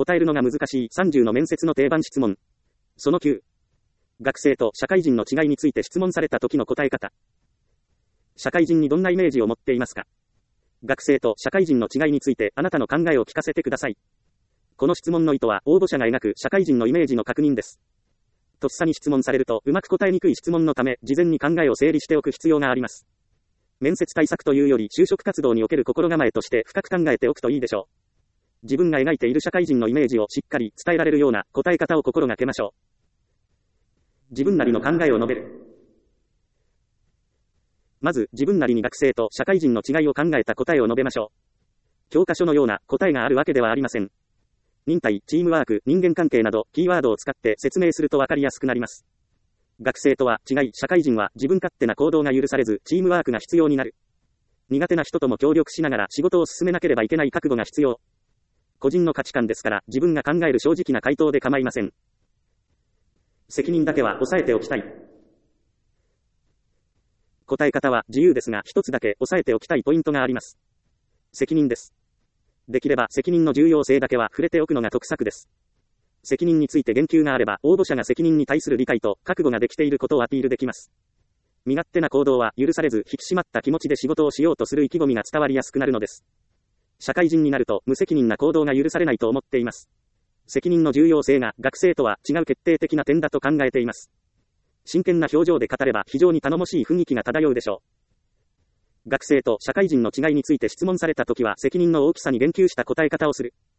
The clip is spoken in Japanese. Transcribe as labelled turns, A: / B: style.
A: 答えるのが難しい30の面接の定番質問。その9。学生と社会人の違いについて質問された時の答え方。社会人にどんなイメージを持っていますか？学生と社会人の違いについてあなたの考えを聞かせてください。この質問の意図は応募者が描く社会人のイメージの確認です。とっさに質問されるとうまく答えにくい質問のため、事前に考えを整理しておく必要があります。面接対策というより就職活動における心構えとして深く考えておくといいでしょう。自分が描いている社会人のイメージをしっかり伝えられるような答え方を心がけましょう。自分なりの考えを述べる。まず、自分なりに学生と社会人の違いを考えた答えを述べましょう。教科書のような答えがあるわけではありません。忍耐、チームワーク、人間関係など、キーワードを使って説明するとわかりやすくなります。学生とは違い、社会人は自分勝手な行動が許されず、チームワークが必要になる。苦手な人とも協力しながら仕事を進めなければいけない覚悟が必要。個人の価値観ですから、自分が考える正直な回答で構いません。責任だけは抑えておきたい。答え方は自由ですが、一つだけ押さえておきたいポイントがあります。責任です。できれば責任の重要性だけは触れておくのが得策です。責任について言及があれば、応募者が責任に対する理解と覚悟ができていることをアピールできます。身勝手な行動は許されず、引き締まった気持ちで仕事をしようとする意気込みが伝わりやすくなるのです。社会人になると無責任な行動が許されないと思っています。責任の重要性が学生とは違う決定的な点だと考えています。真剣な表情で語れば非常に頼もしい雰囲気が漂うでしょう。学生と社会人の違いについて質問されたときは責任の大きさに言及した答え方をする。